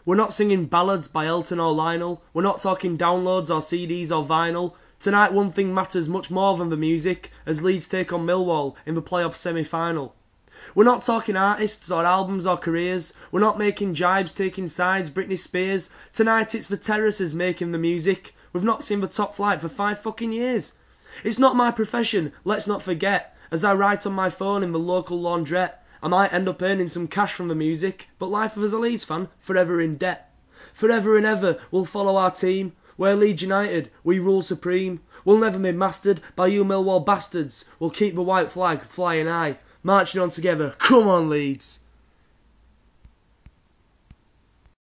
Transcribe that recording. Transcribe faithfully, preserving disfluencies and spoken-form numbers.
We're not singing ballads by Elton or Lionel. We're not talking downloads or C Ds or vinyl. Tonight one thing matters much more than the music, as Leeds take on Millwall in the playoff semi-final. We're not talking artists or albums or careers. We're not making jibes, taking sides, Britney Spears. Tonight it's the terraces making the music. We've not seen the top flight for five fucking years. It's not my profession, let's not forget. As I write on my phone in the local laundrette, I might end up earning some cash from the music, but life as a Leeds fan, forever in debt. Forever and ever we'll follow our team. We're Leeds United, we rule supreme. We'll never be mastered by you Millwall bastards. We'll keep the white flag flying high. Marching on together, come on Leeds.